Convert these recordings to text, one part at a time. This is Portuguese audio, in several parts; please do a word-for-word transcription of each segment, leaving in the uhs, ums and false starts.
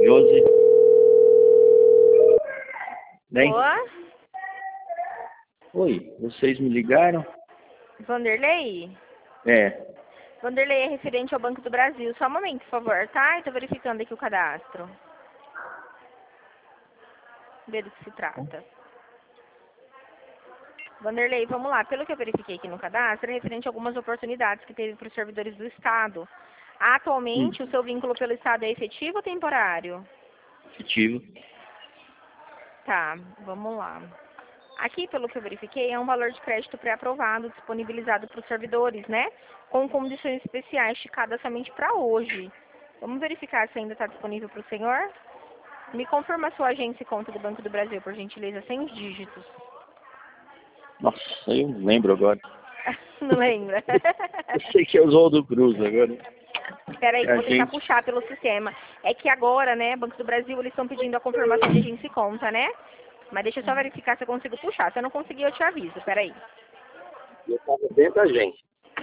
Josi. Bem? Boa. Oi, vocês me ligaram? Vanderlei? É. Vanderlei é referente ao Banco do Brasil. Só um momento, por favor, tá? Eu tô verificando aqui o cadastro. Ver do que se trata. Vanderlei, vamos lá. Pelo que eu verifiquei aqui no cadastro, é referente a algumas oportunidades que teve para os servidores do Estado. Atualmente, Hum. o seu vínculo pelo Estado é efetivo ou temporário? Efetivo. Tá, vamos lá. Aqui, pelo que eu verifiquei, é um valor de crédito pré-aprovado, disponibilizado para os servidores, né? Com condições especiais, esticada somente para hoje. Vamos verificar se ainda está disponível para o senhor? Me confirma a sua agência e conta do Banco do Brasil, por gentileza, sem os dígitos. Nossa, eu não lembro agora. Não lembra? Eu sei que é Oswaldo Cruz agora. Espera aí, que eu vou A tentar gente... puxar pelo sistema. É que agora, né, Banco do Brasil, eles estão pedindo a confirmação de agência e conta, né? Mas deixa eu só verificar se eu consigo puxar. Se eu não conseguir, eu te aviso. Espera aí. Eu estava dentro da agência.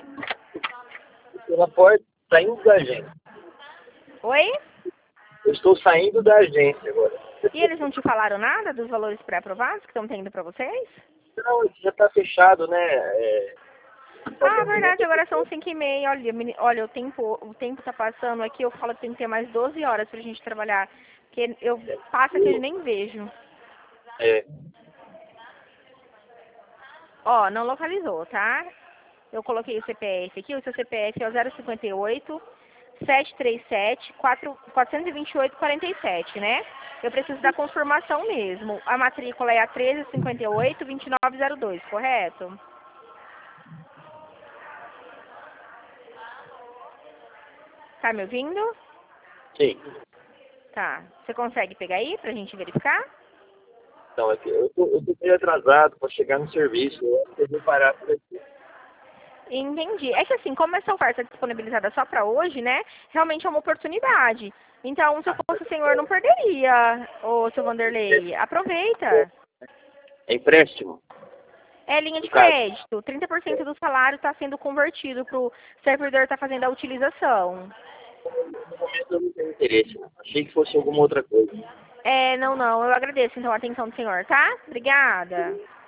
Pela porta, saindo da agência. Oi? Eu estou saindo da agência agora. E eles não te falaram nada dos valores pré-aprovados que estão tendo para vocês? Não, já está fechado, né? É... Ah, verdade, agora são cinco e meia. Olha, meni- olha, o tempo o tempo tá passando aqui, eu falo que tem que ter mais doze horas pra gente trabalhar. Porque eu passo aqui e nem vejo. É. Ó, não localizou, tá? Eu coloquei o C P F aqui, o seu C P F é o zero cinquenta e oito, sete três sete, quatrocentos e vinte e oito, quarenta e sete, né? Eu preciso da confirmação mesmo. A matrícula é a treze cinquenta e oito, vinte e nove zero dois, correto? Tá me ouvindo? Sim. Tá. Você consegue pegar aí pra gente verificar? Então, é que eu tô, eu tô meio atrasado para chegar no serviço. Eu acho que eu vou parar por aqui. Entendi. É que assim, como essa oferta é disponibilizada só para hoje, né? Realmente é uma oportunidade. Então, se eu fosse o senhor, não perderia, ô seu Vanderlei. Aproveita. É empréstimo? É linha de No caso. crédito. trinta por cento do salário está sendo convertido para o servidor estar fazendo a utilização. No momento eu não tenho interesse. Não. Achei que fosse alguma outra coisa. É, não, não. Eu agradeço então a atenção do senhor, tá? Obrigada.